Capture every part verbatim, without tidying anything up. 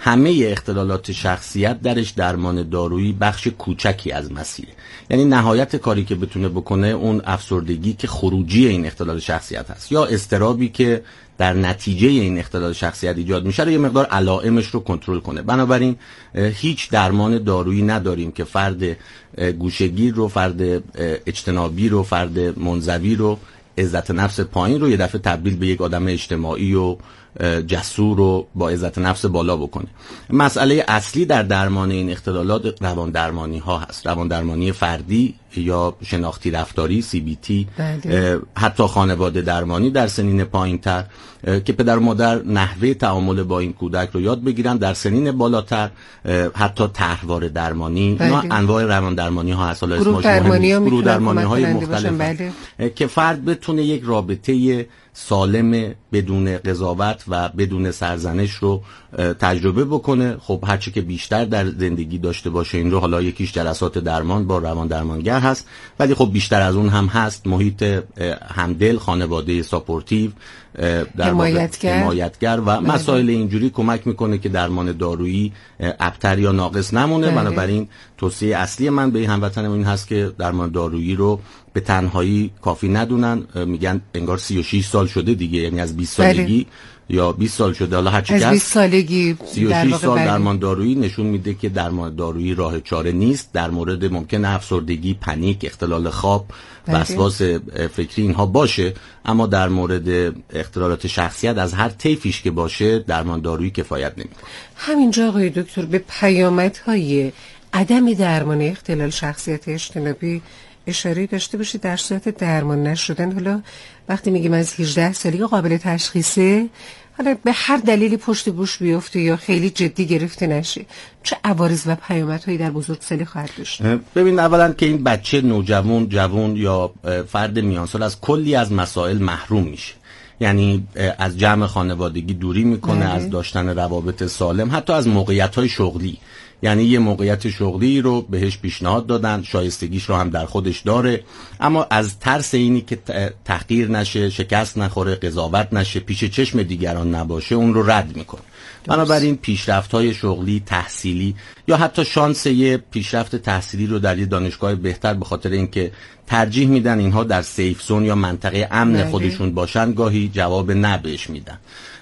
همه اختلالات شخصیت درش درمان دارویی بخش کوچکی از مسیره. یعنی نهایت کاری که بتونه بکنه اون افسردگی که خروجی این اختلال شخصیت هست یا اضطرابی که در نتیجه این اختلال شخصیت ایجاد میشه رو یه مقدار علائمش رو کنترل کنه. بنابراین هیچ درمان دارویی نداریم که فرد گوشه‌گیر رو، فرد اجتنابی رو، فرد منزوی رو، عزت نفس پایین رو یه دفعه تبدیل به یک آدم اجتماعی و جسور و با عزت نفس بالا بکنه. مسئله اصلی در درمان این اختلالات روان درمانی ها هست، روان درمانی فردی یا شناختی رفتاری سی بی تی، حتی خانواده درمانی در سنین پایین تر که پدر و مادر نحوه تعامل با این کودک رو یاد بگیرن. در سنین بالاتر حتی طرحواره درمانی، اینا انواع روان درمانی ها هست. گروه درمانی ها گروه درمانی های مختلف که فرد بتونه یک رابطه سالم بدون قضاوت و بدون سرزنش رو تجربه بکنه. خب هرچی که بیشتر در زندگی داشته باشه این رو، حالا یکیش جلسات درمان با روان درمانگر هست، ولی خب بیشتر از اون هم هست محیط همدل، خانواده ساپورتیو، در حمایتگر. حمایتگر و مسائل اینجوری کمک میکنه که درمان دارویی ابتر یا ناقص نمونه. بنابراین توصیه اصلی من به هموطنم این هست که درمان دارویی رو به تنهایی کافی ندونن. میگن انگار سی و شش سال شده دیگه، یعنی از بیست سالگی یا بیست سال شده، حالا هر چی از بیست سالگی سی و شش سال درمان دارویی نشون میده که درمان دارویی راه چاره نیست. در مورد ممکن افسردگی، پنیک، اختلال خواب، وسواس فکری اینها باشه، اما در مورد اختلالات شخصیت از هر طیفیش که باشه درمان دارویی کفایت نمیکنه. همینجا آقای دکتر به پیامدهای عدم درمان اختلال شخصیت اجتنابی اشاره داشته باشید در صورت درمان نشدن. حالا وقتی میگیم از هجده سالگی قابل تشخیصه، حالا به هر دلیلی پشت گوش بیفته یا خیلی جدی گرفته نشه، چه عوارض و پیامدهایی در بزرگسالی خواهد داشت؟ ببین، اولا که این بچه نوجوان، جوان یا فرد میانسال از کلی از مسائل محروم میشه. یعنی از جمع خانوادگی دوری میکنه، از داشتن روابط سالم، حتی از موقعیت‌های شغلی. یعنی یه موقعیت شغلی رو بهش پیشنهاد دادن، شایستگیش رو هم در خودش داره، اما از ترس اینی که تحقیر نشه، شکست نخوره، قضاوت نشه، پیش چشم دیگران نباشه، اون رو رد میکنه. بنابراین پیشرفت‌های شغلی، تحصیلی یا حتی شانس یه پیشرفت تحصیلی رو در یه دانشگاه بهتر به خاطر اینکه ترجیح میدن اینها در سیف زون یا منطقه امن خودشون باشن، گاهی جواب نه بهش میدن.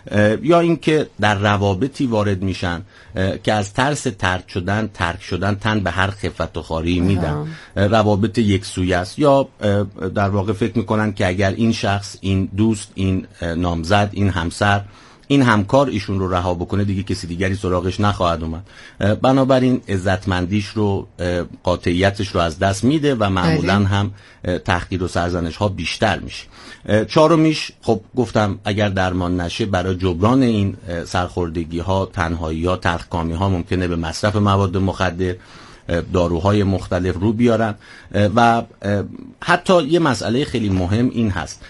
یا اینکه در روابطی وارد میشن که از ترس ترک شدن، ترک شدن تن به هر خفت و خاری میدن. روابط یک سویه است، یا در واقع فکر میکنن که اگر این شخص، این دوست، این نامزد، این همسر، این همکار ایشون رو رها بکنه دیگه کسی دیگری سراغش نخواهد اومد. بنابراین عزتمندیش رو، قاطعیتش رو از دست میده و معمولا هم تحقیر و سرزنش ها بیشتر میشه. چهارمیش، خب گفتم اگر درمان نشه برای جبران این سرخوردگی ها، تنهایی ها، تلخکامی ها ممکنه به مصرف مواد مخدر، داروهای مختلف رو بیارن. و حتی یه مسئله خیلی مهم این هست،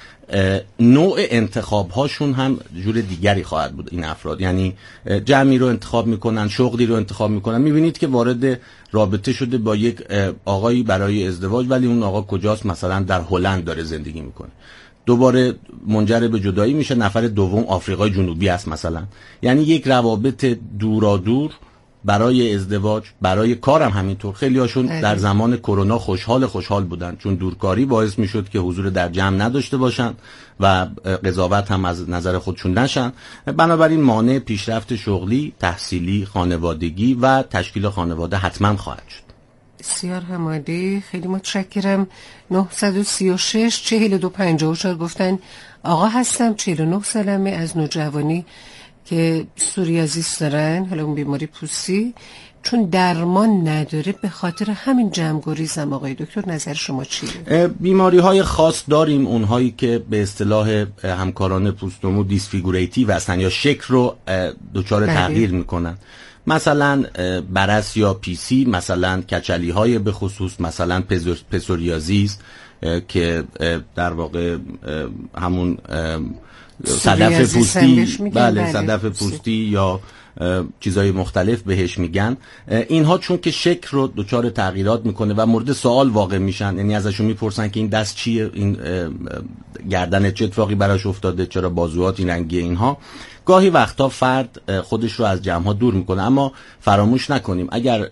نوع انتخاب هاشون هم جور دیگری خواهد بود این افراد. یعنی جمعی رو انتخاب میکنن، شغلی رو انتخاب میکنن. میبینید که وارد رابطه شده با یک آقایی برای ازدواج، ولی اون آقا کجاست؟ مثلا در هلند داره زندگی میکنه. دوباره منجر به جدایی میشه، نفر دوم آفریقای جنوبی است مثلا. یعنی یک روابط دورادور برای ازدواج، برای کارم همینطور. خیلی هاشون در زمان کرونا خوشحال خوشحال بودن، چون دورکاری باعث میشد که حضور در جمع نداشته باشن و قضاوت هم از نظر خودشون نشن. بنابراین مانع پیشرفت شغلی، تحصیلی، خانوادگی و تشکیل خانواده حتما خواهد شد. بسیار همالی، خیلی متشکرم. نه سه شش چهل و دو پنجاه و چهار گفتن آقا هستم، چهل و نه سالمه، از نوجوانی که سوریازیس دارن، حالا اون بیماری پوستی، چون درمان نداره به خاطر همین جمع‌گریزم. آقای دکتر نظر شما چیه؟ بیماری های خاص داریم، اونهایی که به اصطلاح همکاران پوست‌نمو دیسفیگوریتیو هستن یا شکل رو دچار تغییر میکنن. مثلا برس یا پیسی، مثلا کچلی های به خصوص، مثلا پسوریازیس که در واقع همون صدف پوستی، بله صدف پوستی، یا چیزای مختلف بهش میگن. اینها چون که شکل رو دچار تغییرات میکنه و مورد سوال واقع میشن، یعنی ازشون میپرسن که این دست چیه، این گردن چه اتفاقی براش افتاده، چرا بازوهات این رنگیه، اینها گاهی وقتا فرد خودش رو از جمع‌ها دور میکنه. اما فراموش نکنیم اگر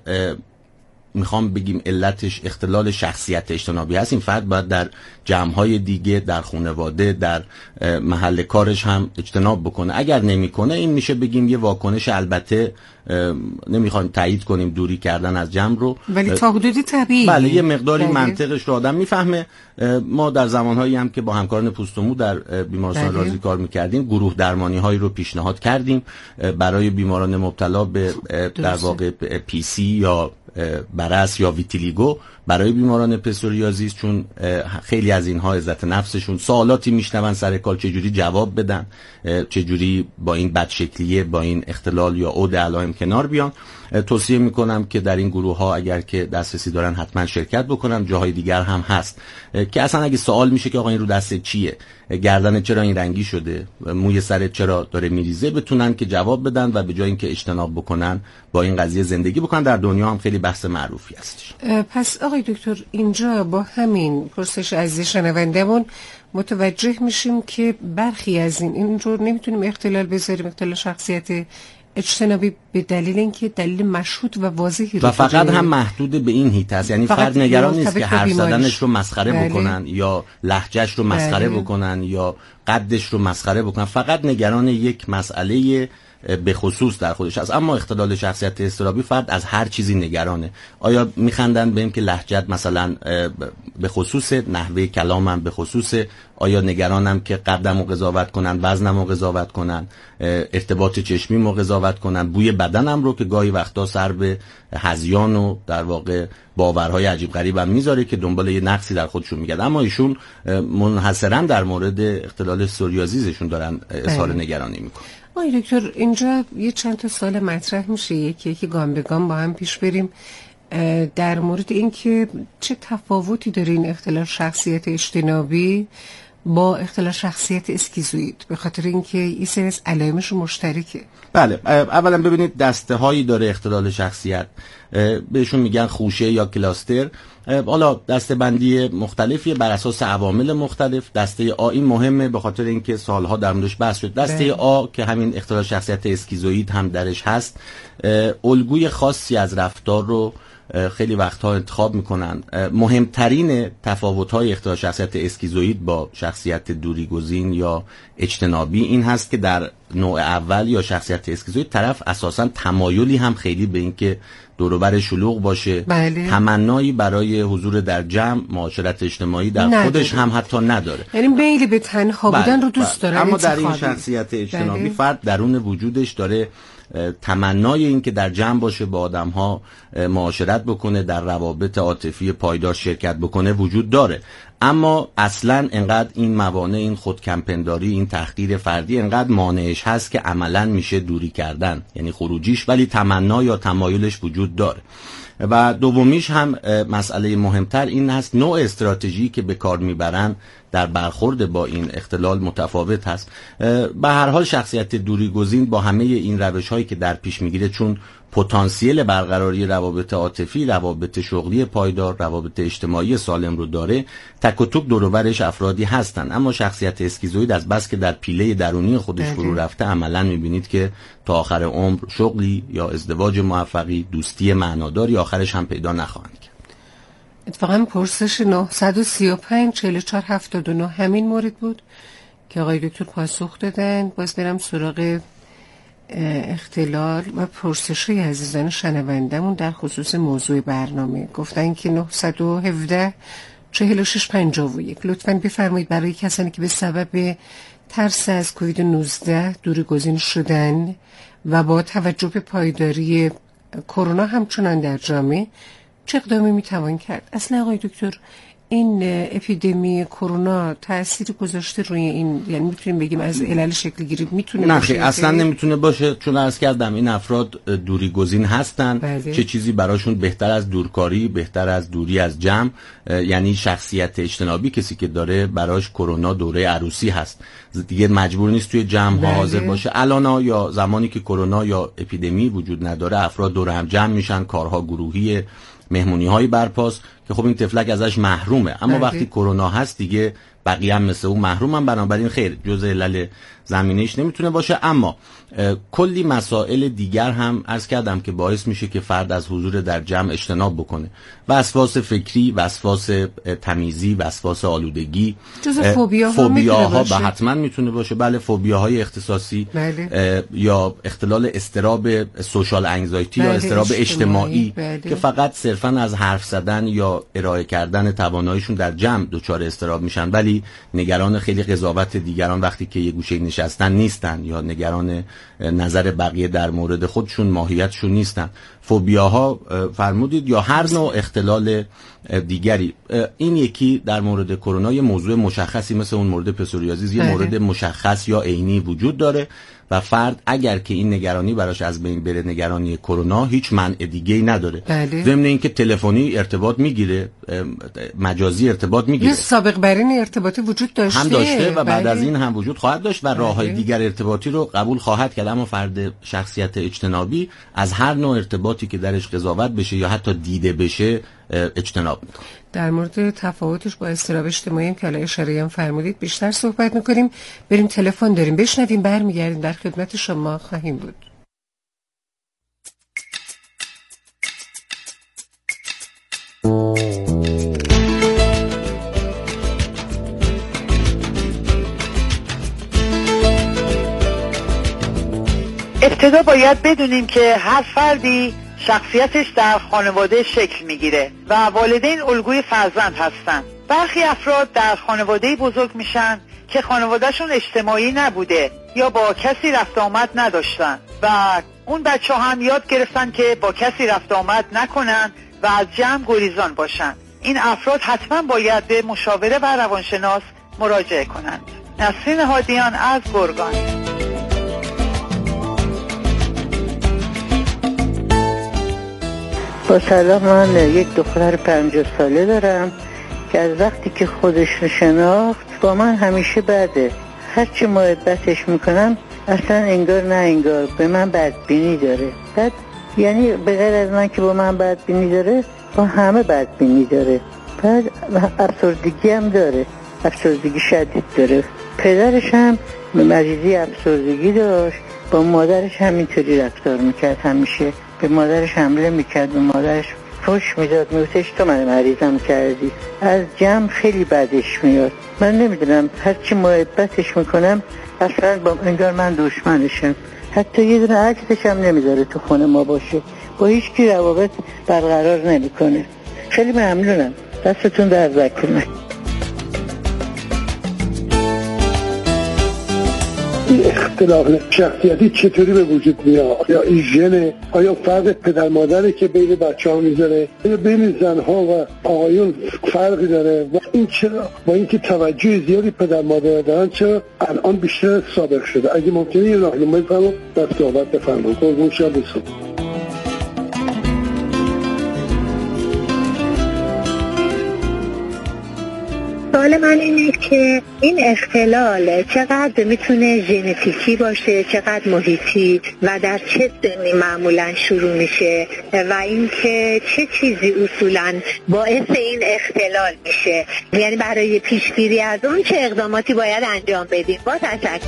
میخوام بگیم علتش اختلال شخصیت اجتنابی هست، این فرد باید در جمع‌های دیگه، در خانواده، در محل کارش هم اجتناب بکنه. اگر نمیکنه این میشه بگیم یه واکنش، البته نمیخوایم تایید کنیم دوری کردن از جمع رو، ولی تا حدودی طبیعی، بله یه مقداری بله. منطقش رو آدم میفهمه. ما در زمانهایی هم که با همکاران پوست و مو در بیمارستان بله. رازی کار میکردیم، گروه درمانی هایی رو پیشنهاد کردیم برای بیماران مبتلا به در واقع پی سی یا برس یا ویتیلیگو، برای بیماران پسوریازیس، چون خیلی از اینها عزت نفسشون سوالاتی میشنون سر کار، چجوری جواب بدن، چجوری با این بدشکلیه، با این اختلال یا عود علائم کنار بیان. توصیه میکنم که در این گروه ها اگر که دسترسی دارن حتما شرکت بکنن. جاهای دیگر هم هست که اصلا اگه سوال میشه که آقا این رو دست چیه، گردن چرا این رنگی شده، موی سرت چرا داره میریزه، بتونن که جواب بدن و به جای اینکه اجتناب بکنن با این قضیه زندگی بکنن. در دنیا هم خیلی بحث معروفی هستش. پس آقای دکتر اینجا با همین پرسش عزیز شنوندمون متوجه میشیم که برخی از این این رو نمیتونیم اختلال بذاریم، اختلال شخصیت اجتنابی، به دلیل اینکه دلیل مشهود و واضحی رو و فقط هم محدود به این هیت است. یعنی فرد نگران نیست که حرف زدنش رو مسخره بله. بکنن یا لهجهش رو مسخره بله. بکنن یا قدش رو مسخره بکنن، فقط نگران یک مسئله به خصوص در خودش است. اما اختلال شخصیت اضطرابی فرد از هر چیزی نگرانه. آیا میخندن به این که لهجت مثلا به خصوص، نحوه کلامم به خصوص، آیا نگرانم که قدمو قضاوت کنن، وزنمو قضاوت کنن، ارتباط چشمیمو قضاوت کنن، بوی بدنم رو که گاهی وقتا سر به هذیان و در واقع باورهای عجیب غریبم میذاره که دنبال یه نقصی در خودشون میگردن. اما ایشون منحصرا در مورد اختلال پسوریازیسشون دارن اظهار نگرانی میکنن. آقای دکتر اینجا یه چند تا سوال مطرح میشه، یکی یکی گام به گام با هم پیش بریم در مورد اینکه چه تفاوتی داره این اختلال شخصیت اجتنابی با اختلال شخصیت اسکیزوئید، به خاطر اینکه این سری از علائمش مشترکه. بله، اولا ببینید دسته هایی داره اختلال شخصیت، بهشون میگن خوشه یا کلاستر. حالا دسته بندی مختلفیه بر اساس عوامل مختلف. دسته آ این مهمه به خاطر اینکه سالها در موردش بحث شد. دسته آ که همین اختلال شخصیت اسکیزوئید هم درش هست، الگوی خاصی از رفتار رو خیلی وقتها انتخاب میکنن. مهمترین تفاوت‌های اختلال شخصیت اسکیزوئید با شخصیت دوریگزین یا اجتنابی این هست که در نوع اول یا شخصیت اسکیزوئید طرف اساساً تمایلی هم خیلی به اینکه دور و بر شلوغ باشه، بله. تمنایی برای حضور در جمع، معاشرت اجتماعی در نداره. خودش هم حتی نداره، یعنی میل به تنها بودن بله. رو دوست داره. اما در این شخصیت اجتنابی بله. فرد درون وجودش داره تمنای این که در جمع باشه، با آدم ها معاشرت بکنه، در روابط عاطفی پایدار شرکت بکنه وجود داره. اما اصلا انقدر این موانع، این خودکمپنداری، این تحقیر فردی انقدر مانعش هست که عملا میشه دوری کردن، یعنی خروجیش، ولی تمنا یا تمایلش وجود داره. و دومیش هم مسئله مهمتر این هست نوع استراتژی که به کار میبرن در برخورد با این اختلال متفاوت هست. به هر حال شخصیت دوریگزین با همه این روش هایی که در پیش میگیره، چون پتانسیل برقراری روابط عاطفی، روابط شغلی پایدار، روابط اجتماعی سالم رو داره، تک و توک دور و برش افرادی هستن. اما شخصیت اسکیزوئید از بس که در پیله درونی خودش فرو رفته، عملا میبینید که تا آخر عمر شغلی یا ازدواج موفقی، دوستی معناداری آخرش هم پیدا نخواهند کرد. اتفاقا پرسش نه سه پنج چهل و چهار هفتاد و نه همین مورد بود که آقای دکتر پاسخ دادن. باز برم سراغ اختلال و پرسشی عزیزان شنوندمون در خصوص موضوع برنامه. گفتن که نه یک هفت چهل و شش پنجاه و یک لطفاً بفرمایید برای کسانی که به سبب ترس از کووید نوزده دوریگزین شدن و با توجه به پایداری کرونا همچنان در جامعه چه اقدامی میتوان کرد؟ اصلا آقای دکتر این اپیدمی کرونا تأثیری گذاشته روی این، یعنی میتونیم بگیم از علل شکل گیری میتونه نه باشه؟ اصلا نمیتونه باشه، چون عرض کردم این افراد دوری گزین هستن. بله. چه چیزی براشون بهتر از دورکاری، بهتر از دوری از جمع؟ یعنی شخصیت اجتنابی کسی که داره براش کرونا دوره عروسی هست، دیگه مجبور نیست توی جمع ها بله. حاضر باشه. الانا یا زمانی که کرونا یا اپیدمی وجود نداره افراد دور هم جمع میشن، کارها گروهی، مهمونی های برپاست که خب این طفلک ازش محرومه. اما بله. وقتی کرونا هست دیگه بقیه هم مثل اون محرومن، بنابراین خیر جزء علل زمینه‌ایش نمیتونه باشه. اما کلی مسائل دیگر هم عرض کردم که باعث میشه که فرد از حضور در جمع اجتناب بکنه. وسواس فکری، وسواس تمیزی، وسواس آلودگی، جزء فوبیاها فوبیاها میتونه با حتما میتونه باشه. بله، فوبیاهای اختصاصی. بله. یا اختلال استراب سوشال انگزایتی، بله. یا استراب اجتماعی, بله. که فقط صرفاً از حرف زدن یا ارائه کردن تواناییشون در جمع دچار استراب میشن، ولی نگران خیلی قضاوت دیگران وقتی که یه گوشه نشستن نیستن، یا نگران نظر بقیه در مورد خودشون، ماهیتشون نیستن. فوبیاها فرمودید، یا هر نوع اختلال دیگری. این یکی در مورد کرونا یه موضوع مشخصی مثل اون مورد پسوریازیس یه مورد مشخص یا عینی وجود داره و فرد اگر که این نگرانی براش از بین بره، نگرانی کرونا، هیچ منع دیگه‌ای نداره. بله. ضمن اینکه تلفنی ارتباط میگیره، مجازی ارتباط میگیره، یه سابق بر این ارتباطی وجود داشته هم داشته و بعد بله. از این هم وجود خواهد داشت و بله. راه‌های دیگر ارتباطی رو قبول خواهد کرد. اما فرد شخصیت اجتنابی از هر نوع ارتباطی که درش قضاوت بشه یا حتی دیده بشه اجتناب میکنه. در مورد تفاوتش با اضطراب اجتماعی هم که الان اشاره هم فرمودید بیشتر صحبت میکنیم. بریم تلفن داریم، بشنویم، برمیگردیم در خدمت شما خواهیم بود. ابتدا باید بدونیم که هر فردی شخصیتش در خانواده شکل میگیره و والدین الگوی فرزند هستن. برخی افراد در خانواده بزرگ میشن که خانوادهشون اجتماعی نبوده یا با کسی رفت آمد نداشتن و اون بچه هم یاد گرفتن که با کسی رفت آمد نکنن و از جمع گریزان باشن. این افراد حتما باید به مشاوره و روانشناس مراجعه کنند. نسرین هادیان از گرگان. با سلام، من یک دختر پنجاه ساله دارم که از وقتی که خودش رو شناخت با من همیشه بده. هرچی محبتش میکنم اصلا انگار نه انگار به من بدبینی داره. بعد یعنی به غیر از من که با من بدبینی داره با همه بدبینی داره. بعد افسردگی هم داره، افسردگی شدید داره. پدرش هم مریضی افسردگی داشت، با مادرش همینطوری رفتار میکرد، همیشه به مادرش حمله میکرد، به مادرش فحش میداد، میگفتش تو من مریضم کردی. از جمع خیلی بدش میاد. من نمیدونم هرچی محبتش میکنم اصلا با انگار من دشمنشم. حتی یه دونه عکسش هم نمیذاره تو خونه ما باشه، با هیچ کی روابط برقرار نمیکنه. خیلی ممنونم، دستتون درد نکنه. این اختلاف شخصیتی چطوری به وجود میاد؟ یا این ژن؟ آیا فرق پدر مادره که بین بچه ها میذاره؟ یا بین زنها و آقایون فرقی داره؟ و این چرا با اینکه توجه زیادی پدر مادر دارن چرا الان بیشتر سابق شده؟ اگه ممکنه یه راهنمایی فرمون در صحبت بفرمون. قربون شب بسید. سوال من اینه که این اختلال چقدر میتونه ژنتیکی باشه، چقدر محیطی و در چه سنی معمولا شروع میشه و اینکه چه چیزی اصولا باعث این اختلال میشه، یعنی برای پیشگیری از اون چه اقداماتی باید انجام بدیم. با تشکر.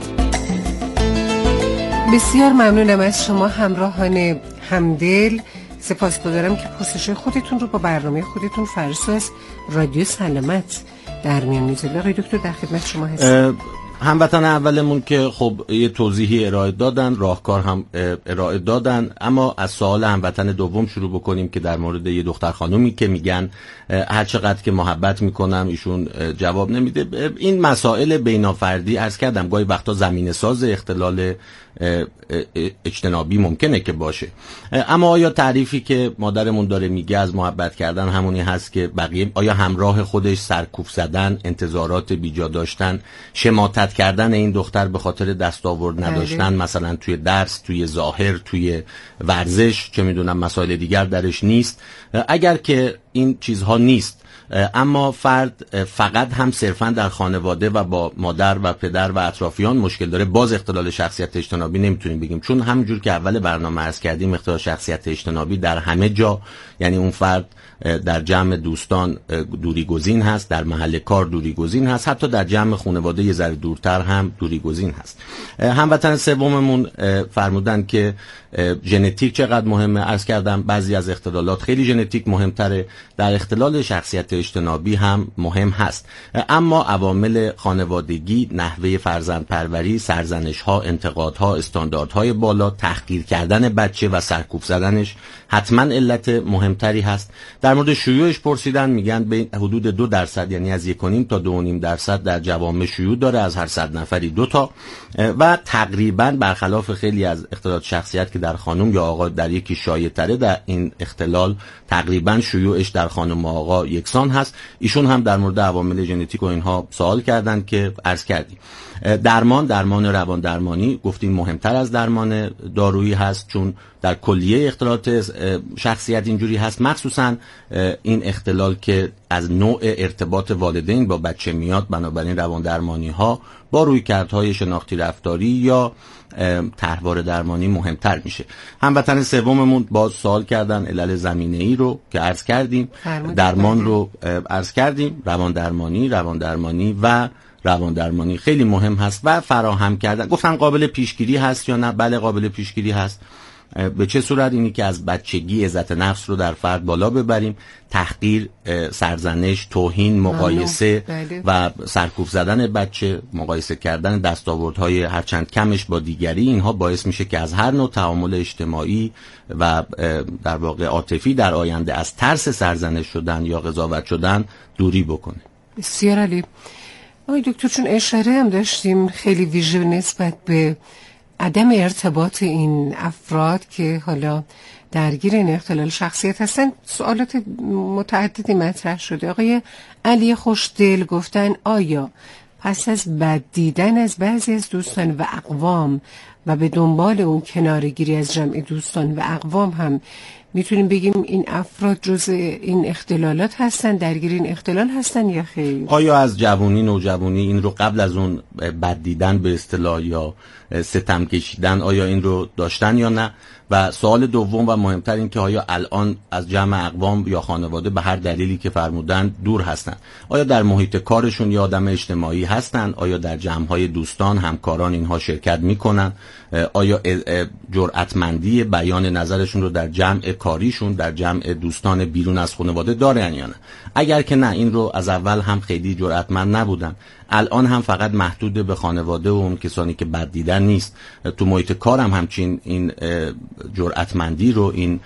بسیار ممنونم از شما همراهان همدل سپاسگزارم که پرسش خودتون رو با برنامه خودتون فرسو از رادیو سلامت در میان میذارید. آقای دکتر در خدمت شما هستم. هموطن اولمون که خب یه توضیحی ارائه دادن، راهکار هم ارائه دادن، اما از سوال هموطن دوم شروع بکنیم که در مورد یه دختر خانومی که میگن هر چقدر که محبت میکنم ایشون جواب نمیده. این مسائل بینافردی عرض کردم گاهی وقتا زمینه ساز اختلال اجتنابی ممکنه که باشه، اما آیا تعریفی که مادرمون داره میگه از محبت کردن همونی هست که بقیه؟ آیا همراه خودش سرکوف زدن، انتظارات بیجا داشتن، شماتت کردن این دختر به خاطر دستاورد نداشتن، مثلا توی درس، توی ظاهر، توی ورزش، چه میدونم مسائل دیگر درش نیست؟ اگر که این چیزها نیست اما فرد فقط هم صرفا در خانواده و با مادر و پدر و اطرافیان مشکل داره، باز اختلال شخصیت اجتنابی نمیتونیم بگیم، چون همونجور که اول برنامه عرض کردیم اختلال شخصیت اجتنابی در همه جا، یعنی اون فرد در جمع دوستان دوری گزین هست، در محل کار دوری گزین هست، حتی در جمع خانواده یه ذره دورتر هم دوری گزین هست. هموطن سوممون فرمودن که ژنتیک چقدر مهمه. عرض کردم بعضی از اختلالات خیلی ژنتیک مهمتره، در اختلال شخصیت اجتنابی هم مهم هست، اما عوامل خانوادگی، نحوه فرزندپروری، سرزنش‌ها، انتقادها، استانداردهای بالا، تحقیر کردن بچه و سرکوف زدنش حتما علت مهمتری هست. در مورد شیوعش پرسیدن، میگن به حدود دو درصد، یعنی از یک و نیم تا دو و نیم درصد در جوامع شیوع داره، از هر صد نفری دو تا، و تقریبا برخلاف خیلی از اختلالات شخصیت که در خانم یا آقا در یکی شایع تره، در این اختلال تقریبا شیوعش در خانم و آقا یکسان هست. ایشون هم در مورد عوامل ژنتیک و اینها سوال کردن که عرض کردیم. درمان درمان روان درمانی گفتیم مهمتر از درمان دارویی هست، چون در کلیه اختلالات شخصیت اینجوری هست، مخصوصا این اختلال که از نوع ارتباط والدین با بچه میاد، بنابراین روان درمانی ها با رویکردهای شناختی رفتاری یا طرحواره درمانی مهمتر میشه. هموطن سوممون باز سوال کردن علل زمینه‌ای رو که عرض کردیم، درمان رو عرض کردیم، روان درمانی روان درمانی و روان درمانی خیلی مهم هست و فراهم کردن. گفتن قابل پیشگیری هست یا نه؟ بله قابل پیشگیری هست. به چه صورت؟ اینی که از بچگی عزت نفس رو در فرد بالا ببریم، تحقیر، سرزنش، توهین، مقایسه و سرکوف زدن بچه، مقایسه کردن دستاوردهای هرچند کمش با دیگری، اینها باعث میشه که از هر نوع تعامل اجتماعی و در واقع عاطفی در آینده از ترس سرزنش شدن یا قضاوت شدن دوری بکنه. بسیار عالی. آقای دکتر، چون اشاره هم داشتیم خیلی ویژه نسبت به عدم ارتباط این افراد که حالا درگیر این اختلال شخصیت هستن، سوالات متعددی مطرح شده. آقای علی خوشدل گفتن آیا پس از بد دیدن از بعضی از دوستان و اقوام و به دنبال اون کنارگیری از جمع دوستان و اقوام هم میتونیم بگیم این افراد جزء این اختلالات هستن، درگیر این اختلال هستن یا خیر؟ آیا از جوانی نوجوانی این رو قبل از اون بد دیدن به اصطلاح یا ستم کشیدن آیا این رو داشتن یا نه؟ و سوال دوم و مهمتر این که آیا الان از جمع اقوام یا خانواده به هر دلیلی که فرمودن دور هستن؟ آیا در محیط کارشون یا آدم اجتماعی هستن؟ آیا در جمع‌های دوستان، همکاران اینها شرکت میکنن؟ آیا جرأتمندی بیان نظرشون رو در جمع کاریشون، در جمع دوستان بیرون از خانواده دارن یا نه؟ اگر که نه، این رو از اول هم خیلی جرأتمند نبودن، الان هم فقط محدود به خانواده و اون کسانی که بد دیدن نیست، تو محیط کار هم همچین این جرأتمندی رو، این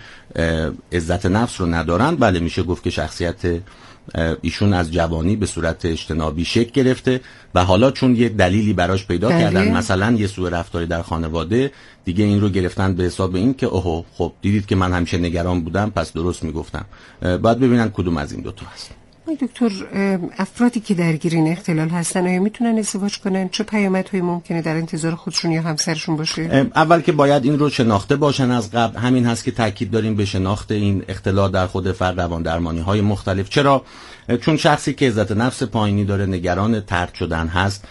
عزت نفس رو ندارن. بله میشه گفت که شخصیت ایشون از جوانی به صورت اجتنابی شکل گرفته و حالا چون یه دلیلی براش پیدا بله. کردن، مثلا یه سوء رفتاری در خانواده، دیگه این رو گرفتن به حساب این که اوه خب دیدید که من همیشه نگران بودم پس درست میگفتم. باید ببینن کدوم از این دوتا هست. دکتر، افرادی که درگیر این اختلال هستن آیا میتونن ازدواج کنن؟ چه پیامدهایی ممکنه در انتظار خودشون یا همسرشون باشه؟ اول که باید این رو شناخته باشن از قبل. همین هست که تاکید داریم به شناخت این اختلال در خود فرد، روان درمانی های مختلف. چرا؟ چون شخصی که عزت نفس پایینی داره، نگران طرد شدن هست،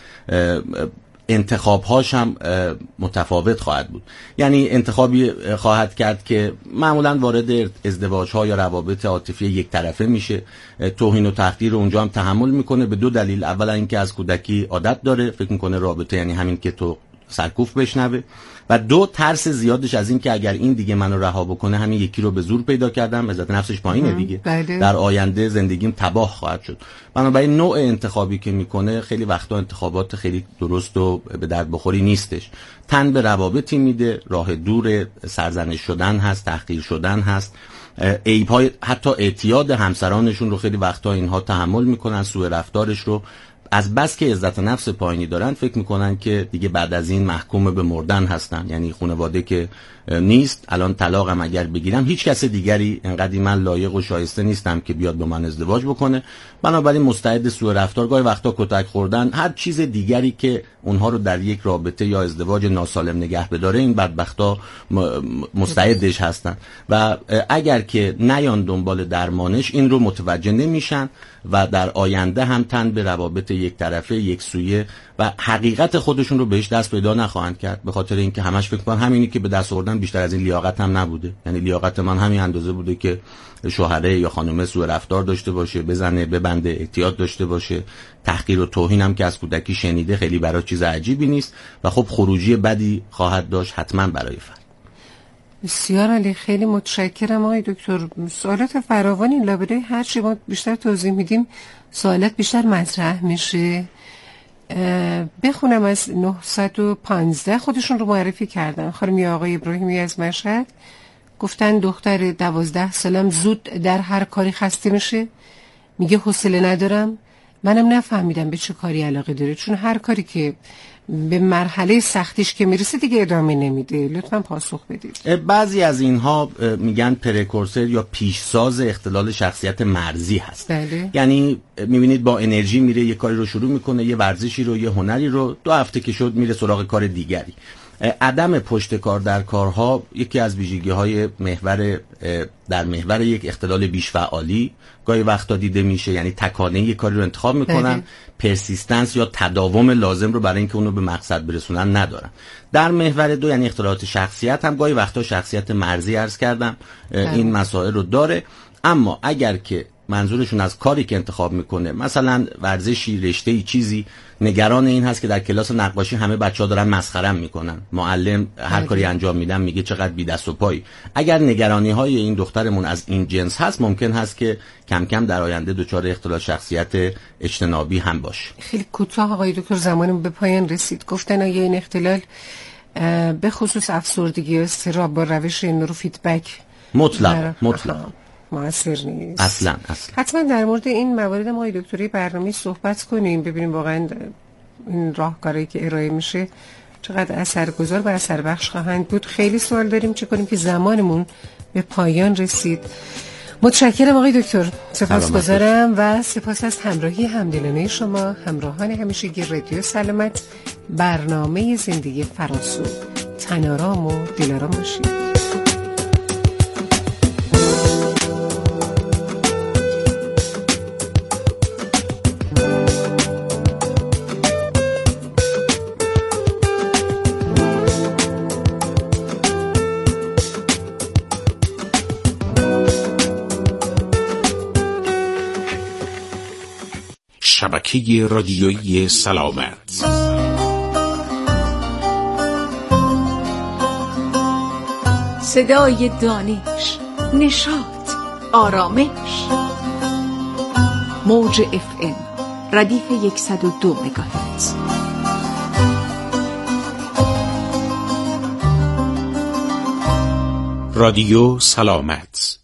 انتخابهاش هم متفاوت خواهد بود. یعنی انتخابی خواهد کرد که معمولا وارد ازدواج‌ها یا روابط عاطفی یک طرفه میشه، توهین و تحقیر رو اونجا هم تحمل میکنه به دو دلیل. اولا اینکه از کودکی عادت داره، فکر میکنه رابطه یعنی همین که تو سرکوف بشنوه، و دو ترس زیادش از این که اگر این دیگه منو رها بکنه همین یکی رو به زور پیدا کردم، عزت نفسش پایینه دیگه، بله. در آینده زندگیم تباه خواهد شد. بنابراین نوع انتخابی که میکنه خیلی وقتا انتخابات خیلی درست و به درد بخوری نیستش. تن به روابطی میده، راه دور سرزنش شدن هست، تحقیر شدن هست، عیب‌های حتی اعتیاد همسرانشون رو خیلی وقتا اینها تحمل میکنن، سوء رفتارش رو. از بس که عزت نفس پایینی دارن فکر میکنن که دیگه بعد از این محکوم به مردن هستن، یعنی خانواده که نیست، الان طلاقم اگر بگیرم هیچ کس دیگری انقدر من لایق و شایسته نیستم که بیاد با من ازدواج بکنه. بنابراین مستعد سوء رفتار، گاهی وقتا کتک خوردن، هر چیز دیگری که اونها رو در یک رابطه یا ازدواج ناسالم نگه بداره این بدبختا مستعدش هستن و اگر که نیان دنبال درمانش این رو متوجه نمیشن و در آینده هم تن به روابط یک طرفه یک سویه و حقیقت خودشون رو بهش دست پیدا نخواهند کرد، به خاطر اینکه همش فکر می‌کنن همینی که به دست آوردن بیشتر از این لیاقت هم نبوده. یعنی لیاقت من همین اندازه بوده که شوهره یا خانم سوء رفتار داشته باشه، بزنه، ببنده، اعتیاد داشته باشه، تحقیر و توهین هم که از کودکی شنیده خیلی برای چیز عجیبی نیست و خب خروجی بدی خواهد داشت حتما برای فرد. بسیار عالی، خیلی متشکرم آقای دکتر. سوالات فراوانی لابده، هر چی ما بیشتر توضیح میدیم سوالات بیشتر مطرح میشه. بخونم از نهصد و پانزده خودشون رو معرفی کردن. خانم آقای ابراهیمی از مشهد گفتن دختر دوازده سالم زود در هر کاری خسته میشه، میگه حوصله ندارم. منم نفهمیدم به چه کاری علاقه داره، چون هر کاری که به مرحله سختیش که میرسه دیگه ادامه نمیده. لطفاً پاسخ بدید. بعضی از اینها میگن پرکورسر یا پیشساز اختلال شخصیت مرزی هست. بله. یعنی میبینید با انرژی میره یه کاری رو شروع میکنه، یه ورزشی رو، یه هنری رو، دو هفته که شد میره سراغ کار دیگری. عدم پشت کار در کارها یکی از ویژگی های محور در محور یک اختلال بیش فعالی گاهی وقتا دیده میشه. یعنی تکانه یک کاری رو انتخاب میکنن، پرسیستنس یا تداوم لازم رو برای اینکه اونو به مقصد برسونن ندارن. در محور دو یعنی اختلالات شخصیت هم گاهی وقتا شخصیت مرزی عرض کردم این مسائل رو داره. اما اگر که منظورشون از کاری که انتخاب میکنه، مثلا ورزشی، رشته‌ای، چیزی، نگران این هست که در کلاس نقاشی همه بچه‌ها دارن مسخره‌ام میکنن، معلم هر کاری انجام میدم میگه چقدر بی دست و پایی. اگر نگرانی‌های این دخترمون از این جنس هست ممکن هست که کم کم در آینده دچار اختلال شخصیت اجتنابی هم باشه. خیلی کوتاه آقای دکتر زمانم به پایان رسید. گفتن آیا این اختلال به خصوص افسردگی و اضطراب با روش نورو فیدبک مطلق مطلق موثر نیست؟ اصلا اصلا. حتما در مورد این موارد ما دکتری برنامه صحبت کنیم، ببینیم واقعا این راهکاری که ارائه میشه چقدر اثرگذار و اثر بخش خواهند بود. خیلی سوال داریم، چه کنیم که زمانمون به پایان رسید. متشکرم آقای دکتر، سپاسگزارم و سپاس از همراهی همدلانه شما همراهان همیشگی رادیو سلامت، برنامه زندگی فراسو. تن‌آرام و دل‌آرام باشید. شبکه رادیویی سلامت. صدای دانش، نشاط، آرامش. موج اف ام ردیف صد و دو مگاهرتز. رادیو سلامت.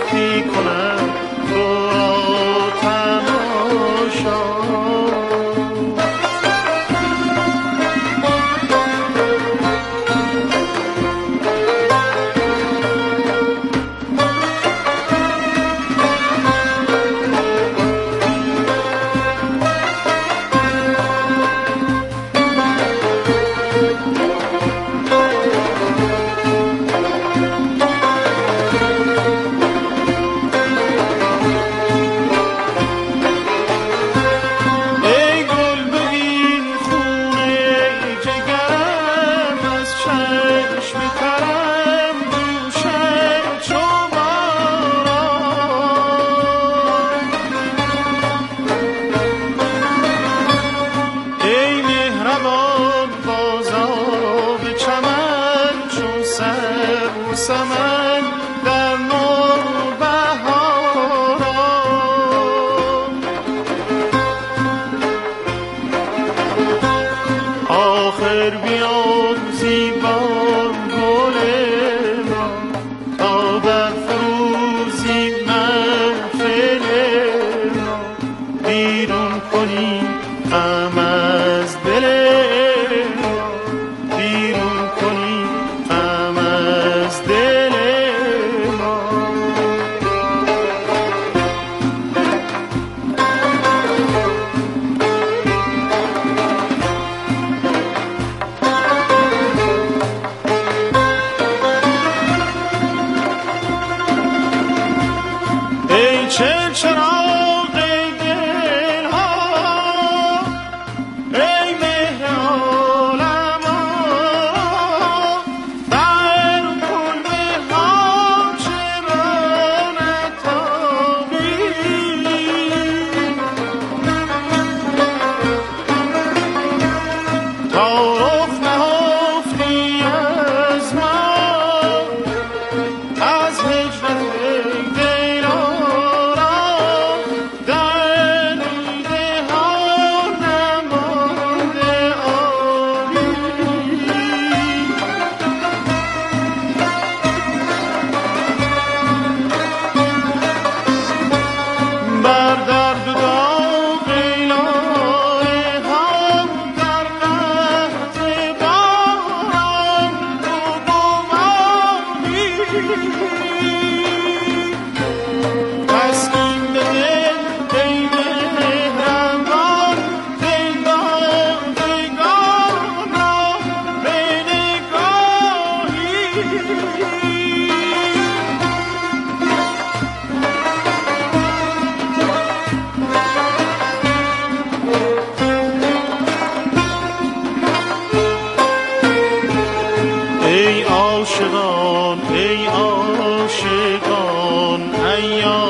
وقتی کنم تو را تماشا. ای عاشقان ای عاشقان ایام